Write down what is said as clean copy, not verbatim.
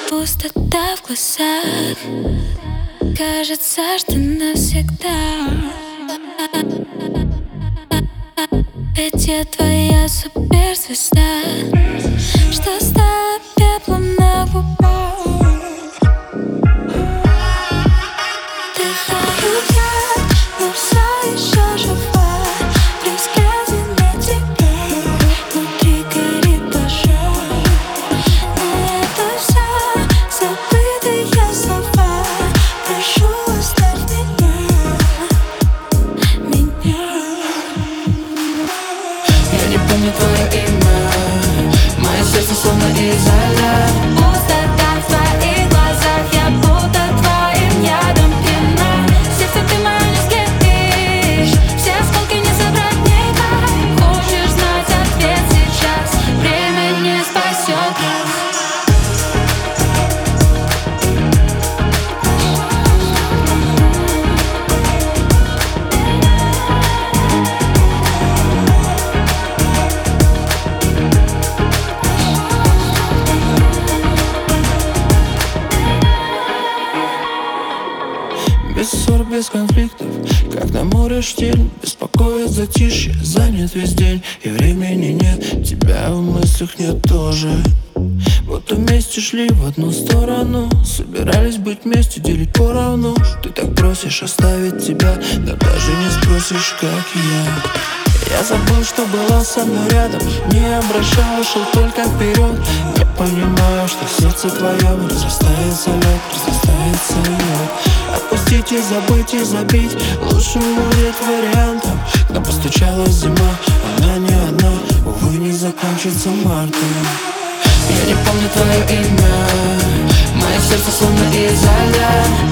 Пустота в глазах, кажется, что навсегда. Ведь я твоя суперзвезда, что стала пеплом на губах. Дыхаю я, но все еще жива. При взгляде на тебя внутри горит пожар. Но это все забытые слова. Прошу, оставь меня. Я не помню твое имя, мое сердце словно изолят. Пустота в твоих глазах, я будто твоим ядом пьяна. Сердце ты мое не скипишь, все осколки не собрать никак. Хочешь знать ответ сейчас, время не спасет нас. Без ссор, без конфликтов, как на море штиль. Беспокоит затишье, занят весь день. И времени нет, тебя в мыслях нет тоже. Вот вместе шли в одну сторону, собирались быть вместе, делить поровну. Ты так просишь оставить тебя, да даже не спросишь, как я. Я забыл, что была со мной рядом, не обращал, шел только вперед. Я понимаю, что в сердце твоем разрастается лед, разрастается лед. Отпустить и забыть и забить лучшим будет вариантом. Но постучалась зима, она не одна, увы, не закончится мартом. Я не помню твое имя, мое сердце словно изолят.